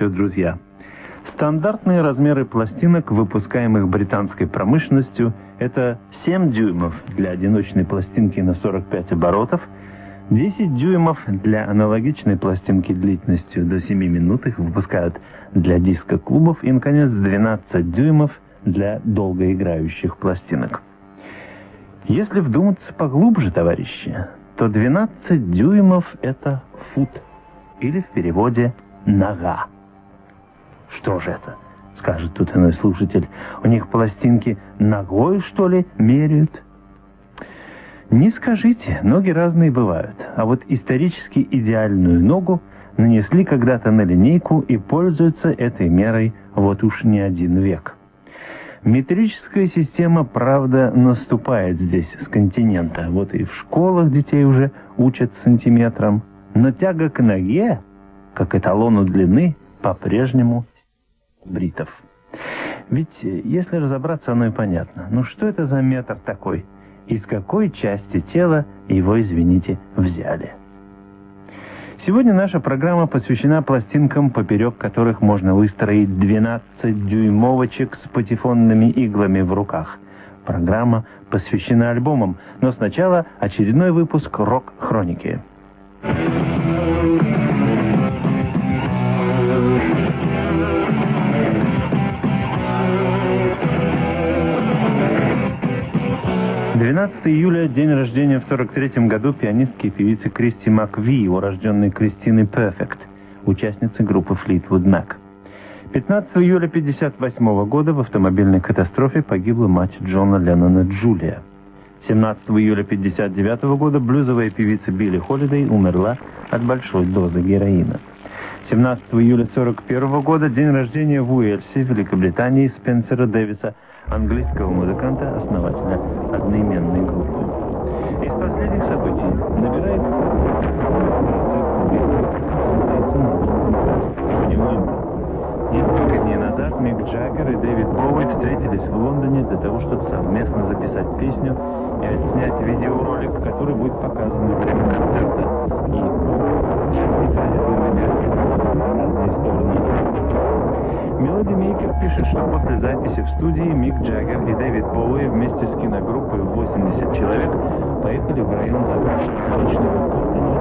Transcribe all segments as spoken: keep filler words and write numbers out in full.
все, друзья. Стандартные размеры пластинок, выпускаемых британской промышленностью, это семь дюймов для одиночной пластинки на сорок пять оборотов, десять дюймов для аналогичной пластинки длительностью до семи минут, их выпускают для диско-клубов, и, наконец, двенадцать дюймов для долгоиграющих пластинок. Если вдуматься поглубже, товарищи, то двенадцать дюймов — это фут, или в переводе «нога». Что же это? Скажет тут иной слушатель. У них пластинки ногой, что ли, меряют? Не скажите, ноги разные бывают. А вот исторически идеальную ногу нанесли когда-то на линейку и пользуются этой мерой вот уж не один век. Метрическая система, правда, наступает здесь с континента. Вот и в школах детей уже учат сантиметрам. Но тяга к ноге, как эталону длины, по-прежнему бритов. Ведь, если разобраться, оно и понятно. Ну что это за метр такой? Из какой части тела его, извините, взяли? Сегодня наша программа посвящена пластинкам, поперек которых можно выстроить двенадцать дюймовочек с патефонными иглами в руках. Программа посвящена альбомам, но сначала очередной выпуск «Рок-хроники». двенадцатого июля, день рождения в сорок третьем году пианистки и певицы Кристи МакВи, урожденной Кристины Перфект, участницы группы Fleetwood Mac. пятнадцатого июля пятьдесят восьмого года в автомобильной катастрофе погибла мать Джона Леннона Джулия. семнадцатого июля пятьдесят девятого года блюзовая певица Билли Холидей умерла от большой дозы героина. семнадцатого июля сорок первого года день рождения в Уэльсе, Великобритании, Спенсера Дэвиса, английского музыканта, основателя одноименной группы. Из последних событий набирает несколько дней назад Мик Джаггер и Дэвид Боуи встретились в Лондоне для того, чтобы совместно записать песню и отснять видеоролик, который будет показан во время концерта и разные стороны. Мелоди Мейкер пишет, что после записи в студии Мик Джаггер и Дэвид Боуи вместе с киногруппой в восемьдесят человек поехали в район заброшенного ночного Кордона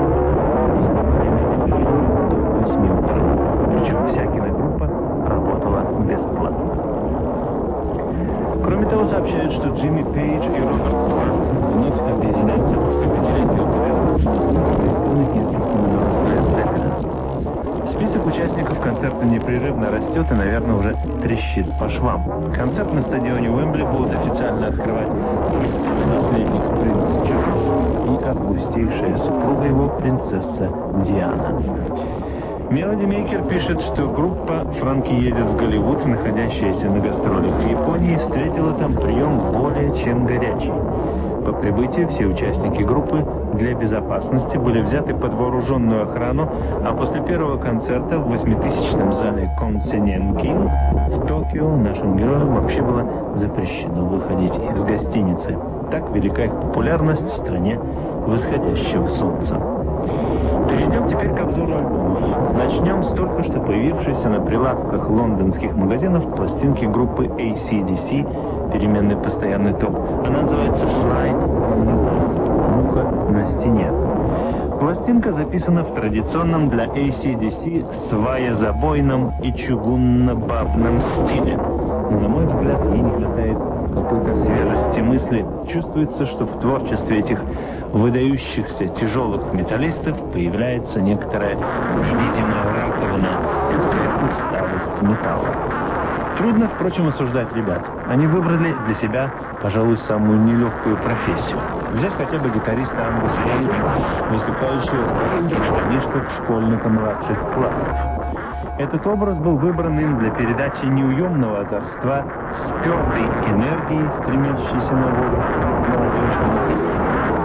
до восьми утра. Причем вся киногруппа работала бесплатно. Кроме того, сообщают, что Джимми Пейдж и Роберт Плант вновь объединяются после пятилетнего перерыва, чтобы исполнить несколько номеров Led Zeppelin. Список участников концерта непрерывно растет и, наверное, уже трещит по швам. Концерт на стадионе Уэмбли будут официально открывать наследник принц Чарльз и августейшая супруга его, принцесса Диана. Мелоди Мейкер пишет, что группа «Франки едет в Голливуд», находящаяся на гастролях в Японии, встретила там прием более чем горячий. По прибытии все участники группы для безопасности были взяты под вооруженную охрану, а после первого концерта в восьмитысячном зале Консиненкин в Токио нашим героям вообще было запрещено выходить из гостиницы. Так велика их популярность в стране восходящего солнца. Перейдем теперь к обзору альбомов. Начнем с только что появившейся на прилавках лондонских магазинов пластинки группы эй си ди си, переменный постоянный топ. Она называется «Fly on the Wall» — «Муха на стене». Пластинка записана в традиционном для эй си ди си сваезабойном и чугунно-бабном стиле. Но, на мой взгляд, ей не хватает какой-то свежести мысли. Чувствуется, что в творчестве этих выдающихся тяжелых металлистов появляется некоторая видимая раковина, некоторая усталость металла. Трудно, впрочем, осуждать ребят. Они выбрали для себя, пожалуй, самую нелегкую профессию. Взять хотя бы гитариста Ангуса Янича, выступающего в коротких штанишках школьника младших классов. Этот образ был выбран им для передачи неуемного озорства, спертой энергии, стремящейся на волю молодежи.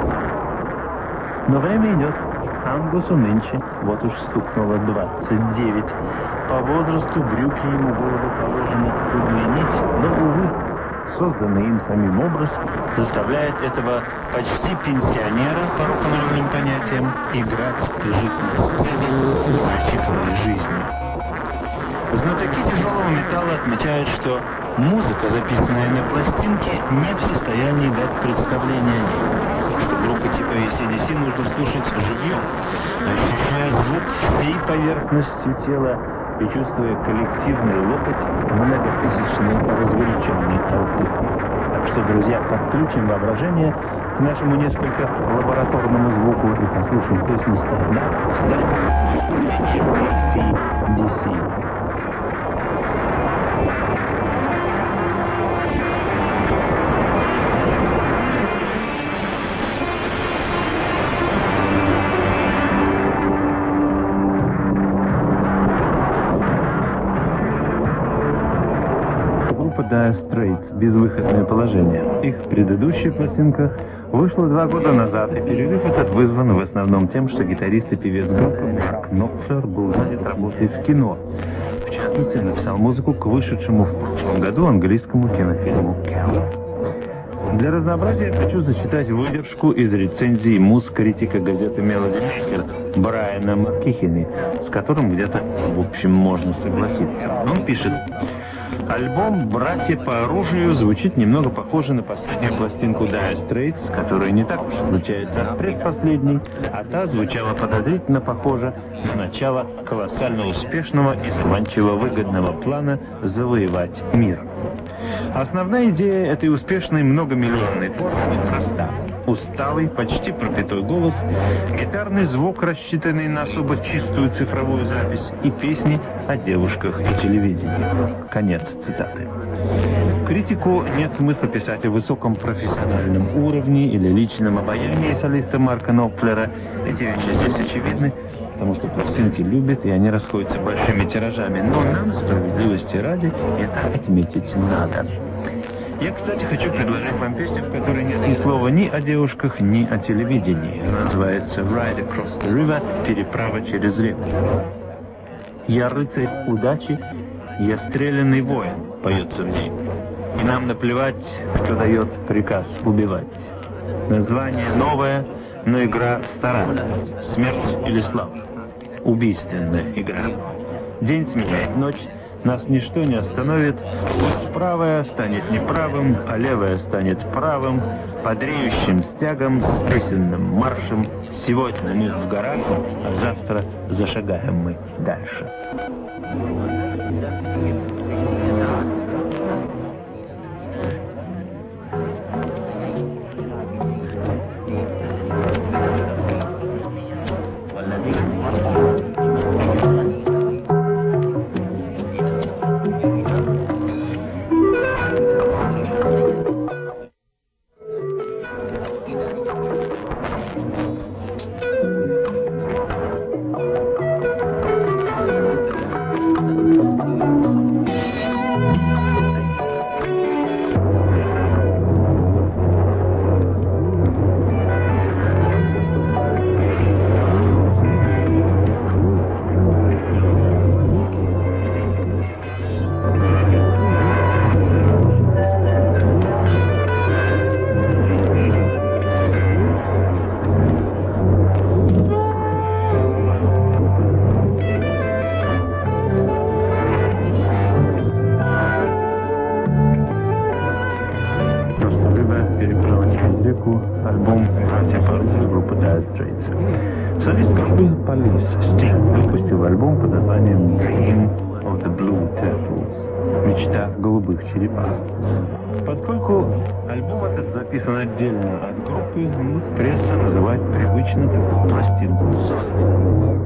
Но время идет. Ангусу нынче вот уж стукнуло двадцать девять. По возрасту брюки ему голову положено удлинить, но, увы, созданный им самим образ заставляет этого почти пенсионера, по рок-н-ролльным понятиям, играть и жить на сцене, рассчитывая жизнь. Знатоки тяжелого металла отмечают, что музыка, записанная на пластинке, не в состоянии дать представление о ней. Что группы типа эй си ди си нужно слушать живьем, ощущая звук всей поверхностью тела и чувствуя коллективный локоть многотысячной разгоряченной толпы. Так что, друзья, подключим воображение к нашему несколько лабораторному звуку и послушаем песню «Stand Up, Stand Up» исполнения эй си ди си. Dire Straits «Безвыходное положение». Их предыдущая пластинка вышла два года назад, и перерыв этот вызван в основном тем, что гитарист и певец группы Марк Knopfler был занят работой в кино. В частности, написал музыку к вышедшему в прошлом году английскому кинофильму «Кэл». Для разнообразия я хочу зачитать выдержку из рецензии муз-критика газеты Melody Maker Брайана Маккихени, с которым где-то, в общем, можно согласиться. Он пишет: альбом «Братья по оружию» звучит немного похоже на последнюю пластинку Dire Straits, которая не так уж отличается от предпоследней, а та звучала подозрительно похоже на начало колоссально успешного и заманчиво выгодного плана завоевать мир. Основная идея этой успешной многомиллионной формы проста. Усталый, почти пропитой голос, гитарный звук, рассчитанный на особо чистую цифровую запись, и песни о девушках и телевидении. Конец цитаты. Критику нет смысла писать о высоком профессиональном уровне или личном обаянии солиста Марка Knopfler. Эти вещи здесь очевидны, потому что пластинки любят, и они расходятся большими тиражами. Но нам, справедливости ради, это отметить надо. Я, кстати, хочу предложить вам песню, в которой нет ни слова ни о девушках, ни о телевидении. Она называется «Ride Across the River» — «Переправа через реку». «Я рыцарь удачи, я стрелянный воин», поется в ней. И нам наплевать, кто дает приказ убивать. Название новое, но игра старая. Смерть или слава. Убийственная игра. День сменяет ночь. Нас ничто не остановит, пусть правое станет неправым, а левое станет правым, под реющим стягом, с песенным маршем. Сегодня мы в горах, а завтра зашагаем мы дальше. Альбом «Братья по оружию» группы Dire Straits. Солист группы Police Sting выпустил альбом под названием «Dream of the Blue Turtles» — «Мечта голубых черепах». Поскольку альбом этот записан отдельно от группы, муз-пресса называет привычно такую пластинку «Сон».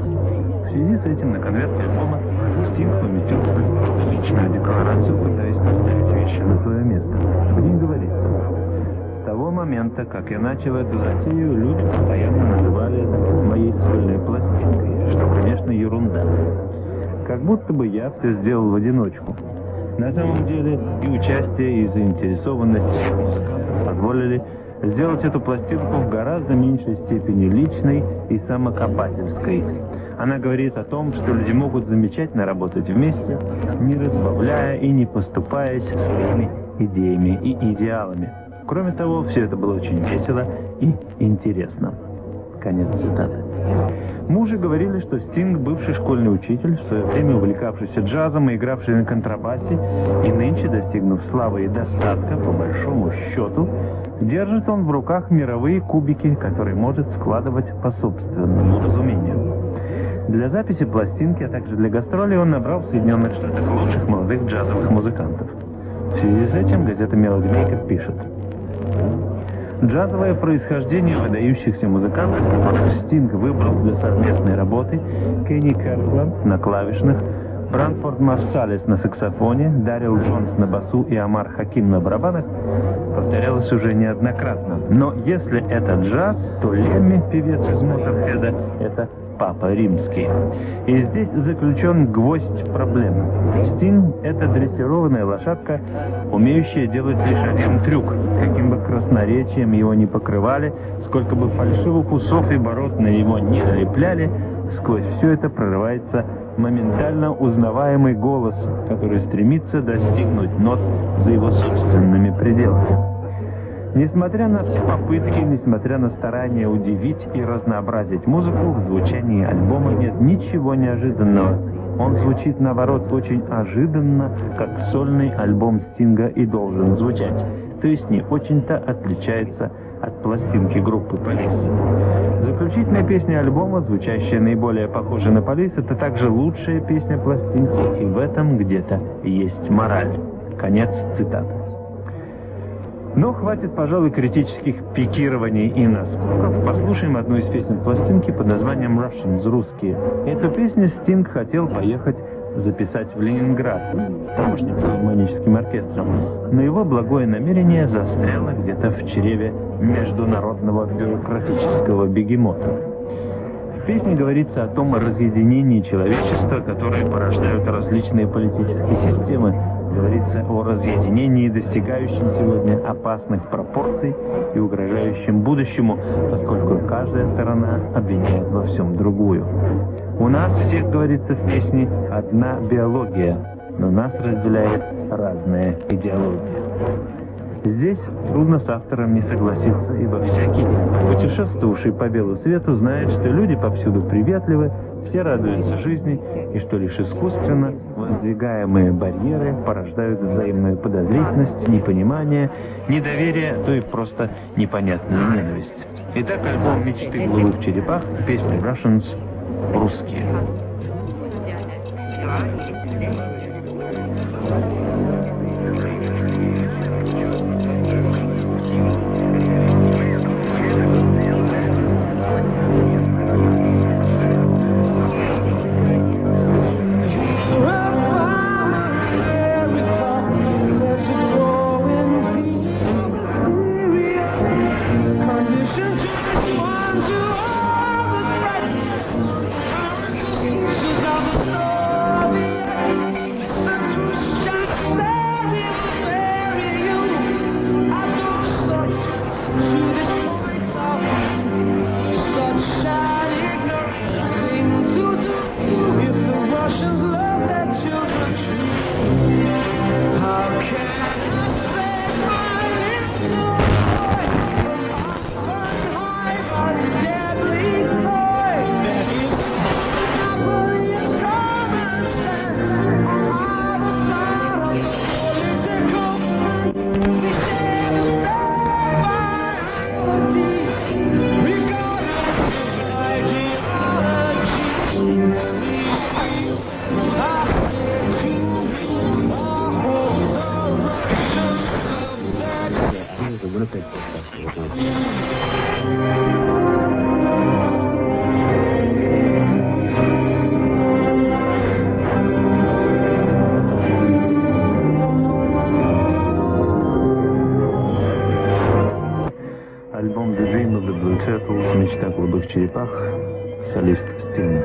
В связи с этим на конверте альбома Стинг поместил свою личную декларацию, пытаясь поставить вещи на свое место. В ней говорится: с того момента, как я начал эту затею, люди постоянно называли это моей сольной пластинкой, что, конечно, ерунда. Как будто бы я все сделал в одиночку. На самом деле и участие, и заинтересованность всех музыкантов позволили сделать эту пластинку в гораздо меньшей степени личной и самокопательской. Она говорит о том, что люди могут замечательно работать вместе, не разбавляя и не поступаясь своими идеями и идеалами. Кроме того, все это было очень весело и интересно. Конец цитаты. Мы уже говорили, что Стинг, бывший школьный учитель, в свое время увлекавшийся джазом и игравший на контрабасе, и нынче, достигнув славы и достатка, по большому счету, держит он в руках мировые кубики, которые может складывать по собственному разумению. Для записи пластинки, а также для гастролей он набрал в Соединенных Штатах лучших молодых джазовых музыкантов. В связи с этим газета «Melody Maker» пишет: джазовое происхождение выдающихся музыкантов, которых Стинг выбрал для совместной работы: Кенни Кэртланд на клавишных, Бранфорд Марсалес на саксофоне, Даррил Джонс на басу и Омар Хаким на барабанах, повторялось уже неоднократно. Но если это джаз, то Лемми, певец из Моторхеда, это Папа Римский. И здесь заключен гвоздь проблемы. Стинг — это дрессированная лошадка, умеющая делать лишь один трюк. Каким бы красноречием его ни покрывали, сколько бы фальшивых усов и бород на него не налепляли, сквозь все это прорывается моментально узнаваемый голос, который стремится достигнуть нот за его собственными пределами. Несмотря на все попытки, несмотря на старания удивить и разнообразить музыку, в звучании альбома нет ничего неожиданного. Он звучит, наоборот, очень ожиданно, как сольный альбом Стинга и должен звучать, то есть не очень-то отличается от пластинки группы Police. Заключительная песня альбома, звучащая наиболее похоже на Police, это также лучшая песня пластинки, и в этом где-то есть мораль. Конец цитаты. Но хватит, пожалуй, критических пикирований и наскоков. Послушаем одну из песен пластинки под названием «Russians» — «Русские». Эту песню Стинг хотел поехать записать в Ленинград тамошним филармоническим оркестром, но его благое намерение застряло где-то в чреве международного бюрократического бегемота. В песне говорится о том разъединении человечества, которое порождают различные политические системы. Говорится о разъединении, достигающем сегодня опасных пропорций и угрожающем будущему, поскольку каждая сторона обвиняет во всем другую. У нас всех, говорится в песне, одна биология, но нас разделяет разная идеология. Здесь трудно с автором не согласиться, ибо всякий, путешествовавший по белу свету, знает, что люди повсюду приветливы, все радуются жизни, и что лишь искусственно воздвигаемые барьеры порождают взаимную подозрительность, непонимание, недоверие, то и просто непонятную ненависть. Итак, альбом «Мечты глухих черепах», песня «Russians» — «Русские». Альбом «The Dream of the Blue Turtles» «Мечта голубых черепах», солист Стинг.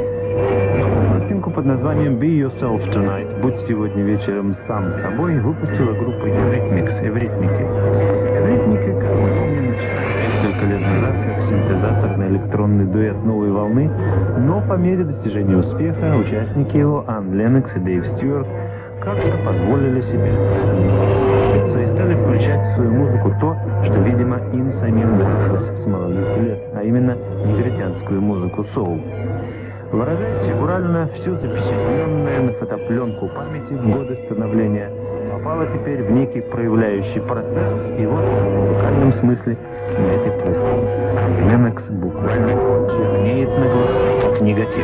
Пластинку под названием «Be Yourself Tonight» «Будь сегодня вечером сам собой» выпустила группа Eurythmics, Эвритмики. Эвритмики, как мы помним, начинали несколько лет назад как синтезаторный электронный дуэт новой волны, но по мере достижения успеха участники его, Ан Леннокс и Дэйв Стюарт, как-то позволили себе расслабиться и стали включать в свою музыку то, что, видимо, им самим нравилось с малолетних лет, а именно негритянскую музыку соул. Выражаясь фигурально, все запечатленное на фотопленку памяти в годы становления попало теперь в некий проявляющий процесс, и вот в музыкальном смысле на этой пластинке Леннокс буквально чернеет на глазах, как негатив.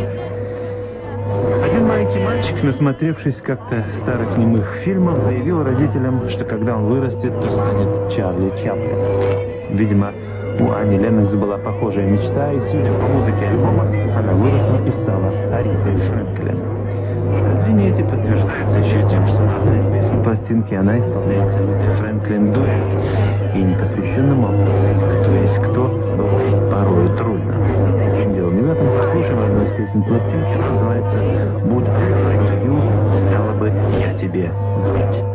Один маленький мальчик, насмотревшись как-то старых немых фильмов, заявил родителям, что когда он вырастет, то станет Чарли Чаплин. Видимо, у Ани Леннокс была похожая мечта, и, судя по музыке альбома, она выросла и стала Аритой Фрэнклин. Подозрения эти подтверждаются еще тем, что на одной из песен пластинки она исполняет с Аритой Фрэнклин дуэт, и непосвященному определить, кто есть кто, было порой трудно. Дело не в этом. Послушаем одну из песен пластинки, она называется «Would I Like You», стало бы «Я тебе врать».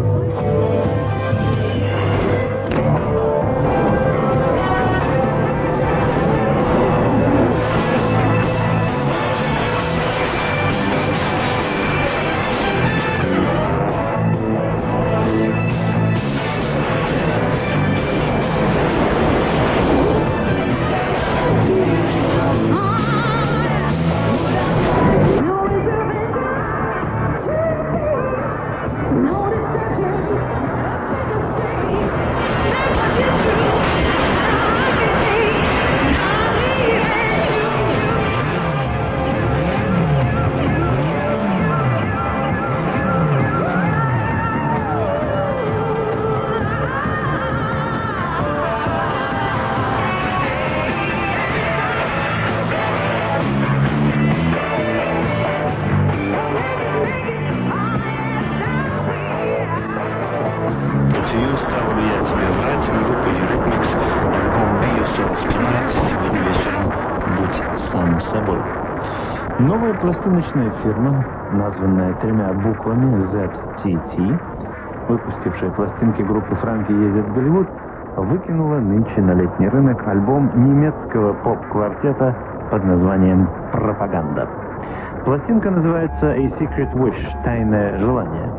Новая пластиночная фирма, названная тремя буквами зет ти ти, выпустившая пластинки группы «Франки ездят в Голливуд», выкинула нынче на летний рынок альбом немецкого поп-квартета под названием «Пропаганда». Пластинка называется «A Secret Wish» — «Тайное желание».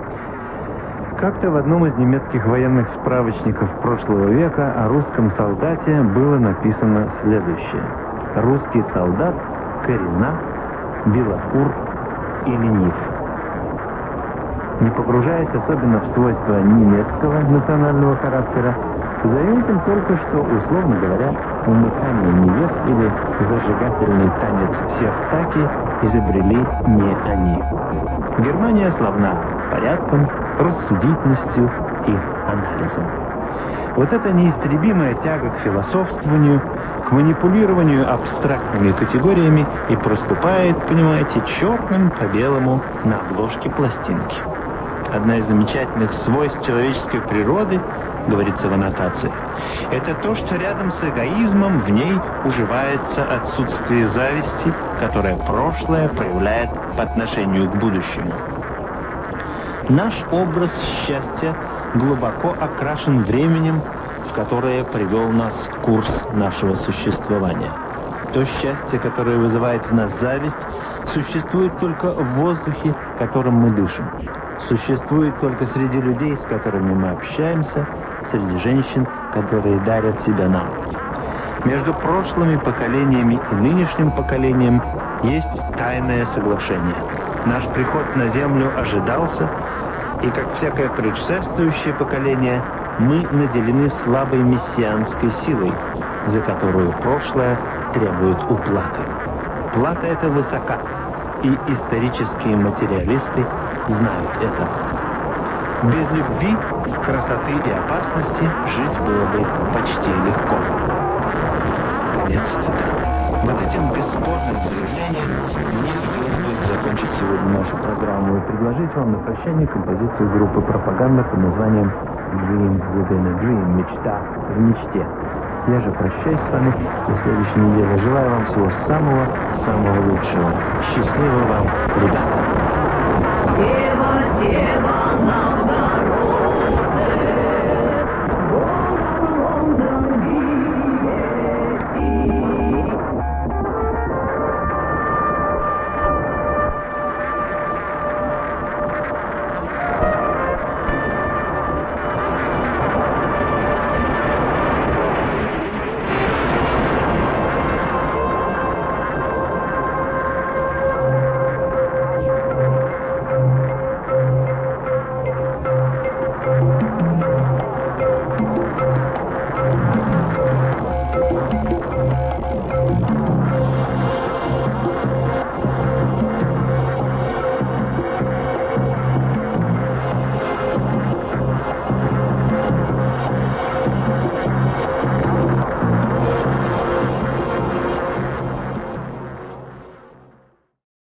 Как-то в одном из немецких военных справочников прошлого века о русском солдате было написано следующее: «Русский солдат коренас, белокур и ленив». Не погружаясь особенно в свойства немецкого национального характера, заметим только, что, условно говоря, умыкание невест или зажигательный танец сертаки изобрели не они. Германия славна порядком, рассудительностью и анализом. Вот эта неистребимая тяга к философствованию, к манипулированию абстрактными категориями и проступает, понимаете, черным по белому на обложке пластинки. Одна из замечательных свойств человеческой природы, говорится в аннотации, это то, что рядом с эгоизмом в ней уживается отсутствие зависти, которое прошлое проявляет по отношению к будущему. Наш образ счастья глубоко окрашен временем, в которое привел нас курс нашего существования. То счастье, которое вызывает в нас зависть, существует только в воздухе, которым мы дышим. Существует только среди людей, с которыми мы общаемся, среди женщин, которые дарят себя нам. Между прошлыми поколениями и нынешним поколением есть тайное соглашение. Наш приход на Землю ожидался, и, как всякое предшествующее поколение, мы наделены слабой мессианской силой, за которую прошлое требует уплаты. Плата эта высока, и исторические материалисты знают это. Без любви, красоты и опасности жить было бы почти легко. Конец цитаты. Вот этим бесспорным заявлением мне хотелось бы закончить сегодня нашу программу и предложить вам на прощание композицию группы «Пропаганда» под названием «Dream Within a Dream» — «Мечта в мечте». Я же прощаюсь с вами до следующей недели. Желаю вам всего самого-самого лучшего. Счастливо вам, ребята!